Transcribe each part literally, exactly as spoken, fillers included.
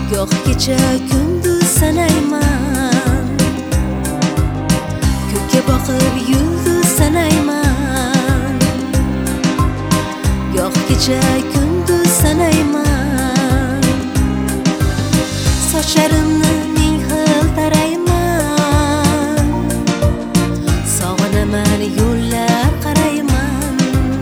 Goh kecha kunduz sanayman, ko'kka boqib yulduz sanayman. Goh kecha kunduz sanayman, sochlarimni ming xil tarayman. Sog'inaman, yo'llar qarayman.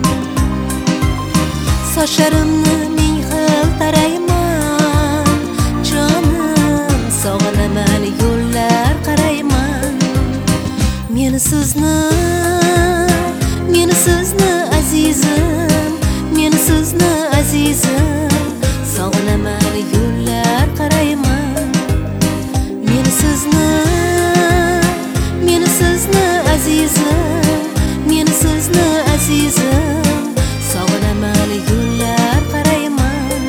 Sochlarimni ming xil tarayman, jonim sog'inaman, yo'llar qarayman. Meni sizni, meni sizni azizim, meni sizni azizim, sog'inaman, yo'llar qarayman. Meni sizni, meni sizni azizim, meni sizni azizim, sog'inaman, yo'llar qarayman.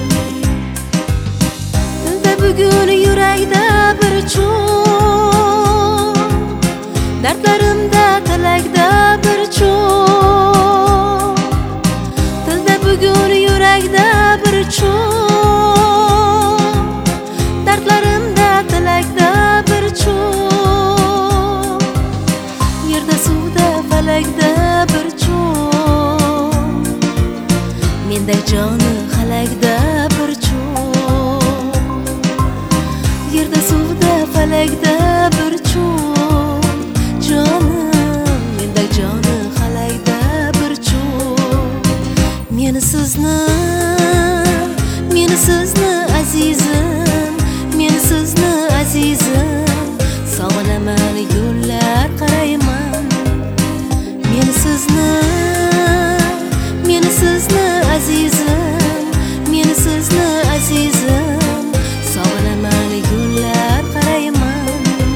Dilda bugun yurakda bir cho'g', dardlarimda tilakda bir cho'g'. Dilda bugun yurakda bir cho'g', dardlarimda tilakda bir cho'g'. Yerda suvda falakda bir cho'g', menda joni halakda bir cho'g'. Yerda suvda falakda bir cho'g', jonim menda joni halakda bir cho'g'. Meni sizni, meni sizni azizim, meni sizni azizim, sog'inaman, yo'llar qarayman. Meni sizni, meni sizni azizim, meni sizni azizim, sog'inaman, yo'llar qarayman.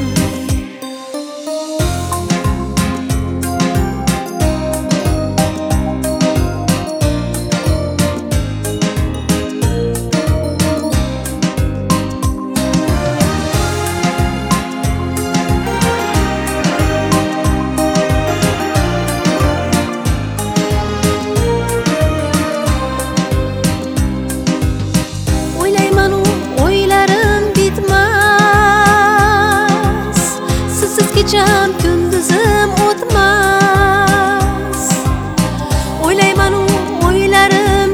Kecham kunduzim o'tmas, o'ylayman u o'ylarim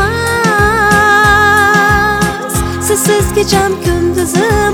bitmas. Sizsiz kecham kunduzim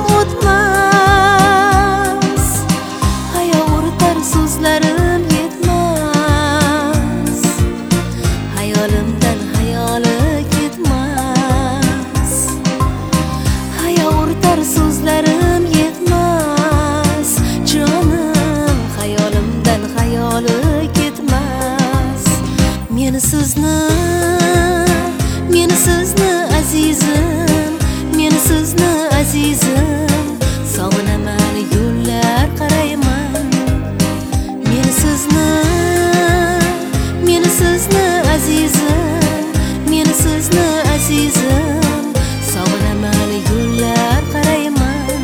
o'tmas, hayolitar so'zlarim yetmas, hayolimdan hayoli ketmas. Hayolitar so'zlarim yetmas, jonim hayolimdan hayoli ketmas. Meni sizni, meni sizni azizim, meni sizni azizim, sog'inaman, yo'llar qarayman. Meni sizni, meni sizni azizim, meni sizni azizim, sog'inaman, yo'llar qarayman.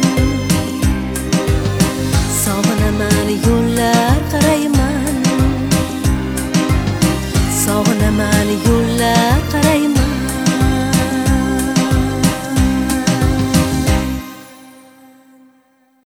Sog'inaman, yo'llar qarayman. Sog'inaman.